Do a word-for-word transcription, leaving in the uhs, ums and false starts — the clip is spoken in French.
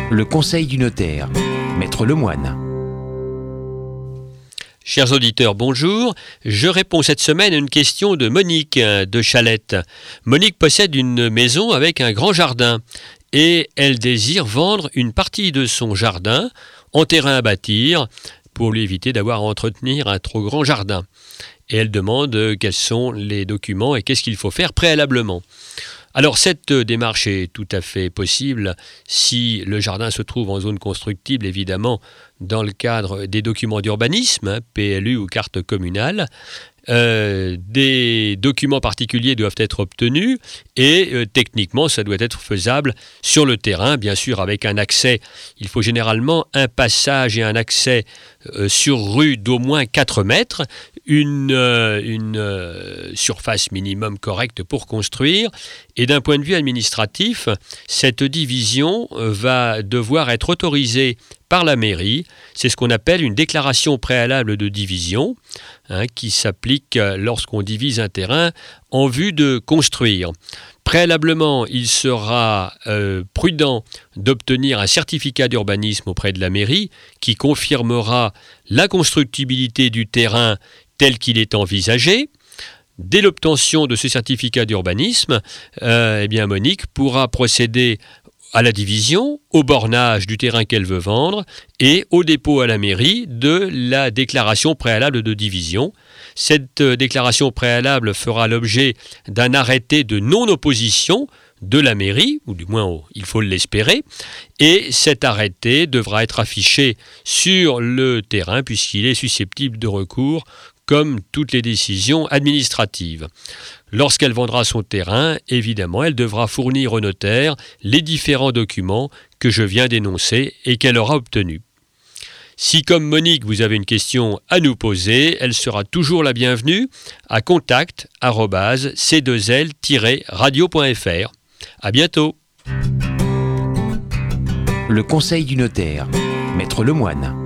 Le conseil du notaire, Maître Lemoine. Chers auditeurs, bonjour. Je réponds cette semaine à une question de Monique de Chalette. Monique possède une maison avec un grand jardin et elle désire vendre une partie de son jardin en terrain à bâtir pour lui éviter d'avoir à entretenir un trop grand jardin. Et elle demande quels sont les documents et qu'est-ce qu'il faut faire préalablement. Alors cette démarche est tout à fait possible si le jardin se trouve en zone constructible, évidemment, dans le cadre des documents d'urbanisme, hein, P L U ou carte communale. Euh, des documents particuliers doivent être obtenus et euh, techniquement ça doit être faisable sur le terrain, bien sûr avec un accès. Il faut généralement un passage et un accès euh, sur rue d'au moins quatre mètres, une, euh, une euh, surface minimum correcte pour construire. Et d'un point de vue administratif, cette division euh, va devoir être autorisée par la mairie. C'est ce qu'on appelle une déclaration préalable de division, hein, qui s'applique lorsqu'on divise un terrain en vue de construire. Préalablement, il sera euh, prudent d'obtenir un certificat d'urbanisme auprès de la mairie qui confirmera la constructibilité du terrain tel qu'il est envisagé. Dès l'obtention de ce certificat d'urbanisme, euh, eh bien Monique pourra procéder à la division, au bornage du terrain qu'elle veut vendre et au dépôt à la mairie de la déclaration préalable de division. Cette déclaration préalable fera l'objet d'un arrêté de non-opposition de la mairie, ou du moins il faut l'espérer, et cet arrêté devra être affiché sur le terrain puisqu'il est susceptible de recours comme toutes les décisions administratives. Lorsqu'elle vendra son terrain, évidemment, elle devra fournir au notaire les différents documents que je viens d'énoncer et qu'elle aura obtenus. Si, comme Monique, vous avez une question à nous poser, elle sera toujours la bienvenue à contact arobase c deux l tiret radio point f r. À bientôt. Le conseil du notaire, Maître Lemoine.